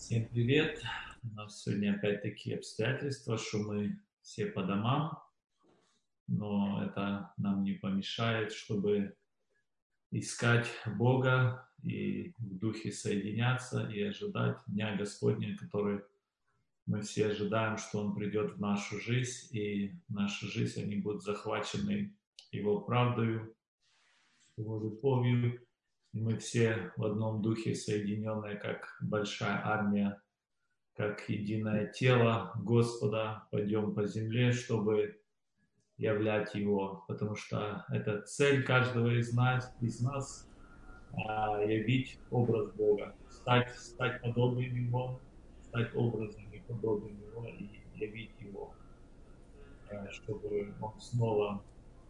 Всем привет! У нас сегодня опять такие обстоятельства, что мы все по домам, но это нам не помешает, чтобы искать Бога и в духе соединяться и ожидать Дня Господня, который мы все ожидаем, что Он придет в нашу жизнь, и наша жизнь, они будут захвачены Его правдою, Его любовью, и мы все в одном духе соединенные, как большая армия, как единое тело Господа, пойдем по земле, чтобы являть Его, потому что это цель каждого из нас явить образ Бога, стать подобным Его, стать образом и подобием Его и явить Его, чтобы Он снова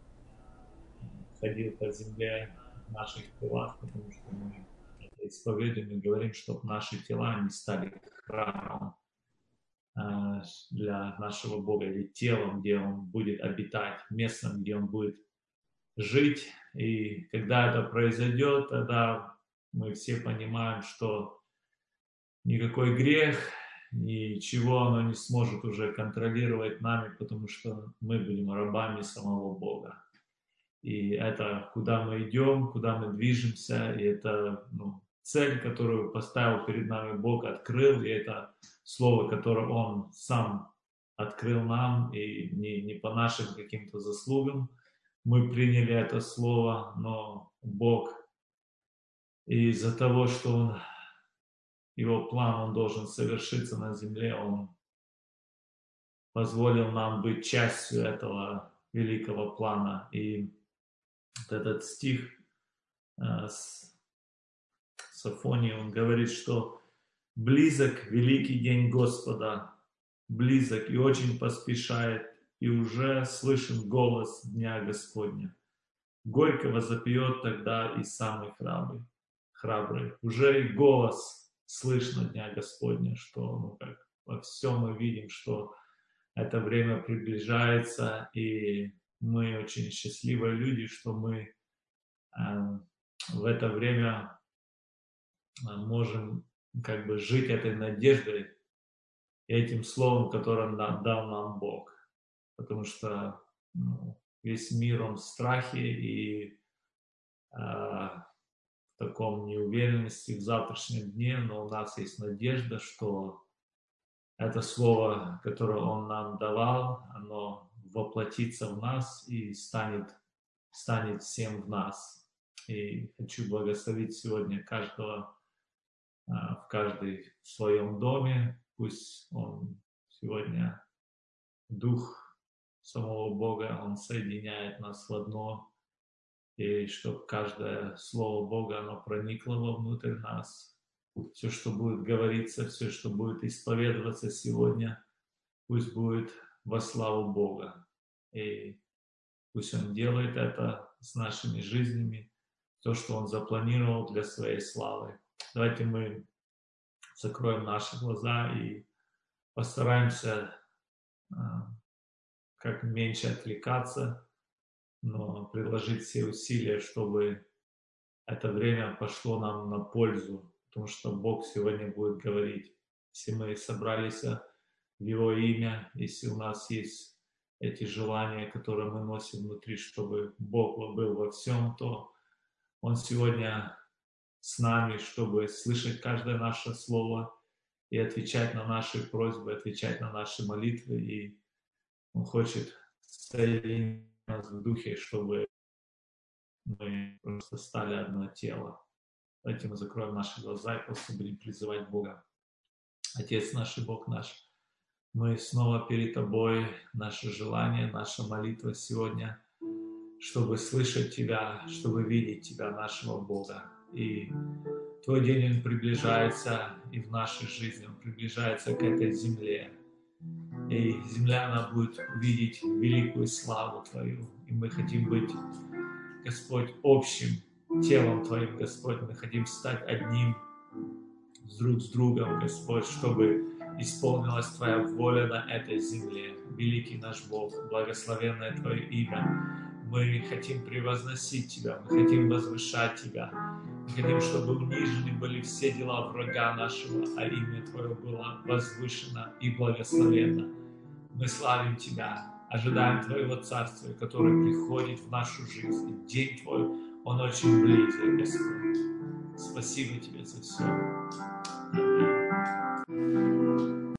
ходил по земле в наших телах, потому что мы это исповедуем и говорим, чтобы наши тела не стали храмом для нашего Бога, или телом, где Он будет обитать, местом, где Он будет жить. И когда это произойдет, тогда мы все понимаем, что никакой грех, ничего оно не сможет уже контролировать нами, потому что мы будем рабами самого Бога. И это куда мы идем, куда мы движемся, и это цель, которую поставил перед нами Бог, открыл, и это слово, которое Он сам открыл нам, и не по нашим каким-то заслугам мы приняли это слово, но Бог из-за того, что Его план, Он должен совершиться на земле, Он позволил нам быть частью этого великого плана. И вот этот стих с Софонии, он говорит, что близок великий день Господа, близок и очень поспешает, и уже слышен голос Дня Господня. Горько возопьет тогда и самый храбрый. Уже и голос слышно Дня Господня, что как во всем мы видим, что это время приближается, и мы очень счастливые люди, что мы в это время можем как бы жить этой надеждой, этим словом, которое дал нам Бог. Потому что весь мир, он в страхе и в таком неуверенности в завтрашнем дне, но у нас есть надежда, что это слово, которое Он нам давал, оно воплотится в нас и станет всем в нас. И хочу благословить сегодня каждого, в каждый в своем доме. Пусть он сегодня, Дух самого Бога, Он соединяет нас в одно, и чтобы каждое слово Бога, оно проникло вовнутрь нас. Все, что будет говориться, все, что будет исповедоваться сегодня, пусть будет во славу Бога. И пусть Он делает это с нашими жизнями, то, что Он запланировал для своей славы. Давайте мы закроем наши глаза и постараемся как меньше отвлекаться, но приложить все усилия, чтобы это время пошло нам на пользу, потому что Бог сегодня будет говорить. Если мы собрались в Его имя, если у нас есть эти желания, которые мы носим внутри, чтобы Бог был во всем, то Он сегодня с нами, чтобы слышать каждое наше слово и отвечать на наши просьбы, отвечать на наши молитвы. И Он хочет соединить нас в духе, чтобы мы просто стали одно тело. Давайте мы закроем наши глаза и просто будем призывать Бога. Отец наш и Бог наш, мы снова перед Тобой, наше желание, наша молитва сегодня, чтобы слышать Тебя, чтобы видеть Тебя, нашего Бога. И Твой день, он приближается, и в нашей жизни он приближается к этой земле. И земля, она будет увидеть великую славу Твою. И мы хотим быть, Господь, общим телом Твоим, Господь. Мы хотим стать одним друг с другом, Господь, чтобы исполнилась Твоя воля на этой земле. Великий наш Бог, благословенное Твое имя. Мы хотим превозносить Тебя, мы хотим возвышать Тебя. Мы хотим, чтобы унижены были все дела врага нашего, а имя Твое было возвышено и благословенно. Мы славим Тебя, ожидаем Твоего Царствия, которое приходит в нашу жизнь. День Твой, он очень близок, Господь. Спасибо Тебе за все. Аминь.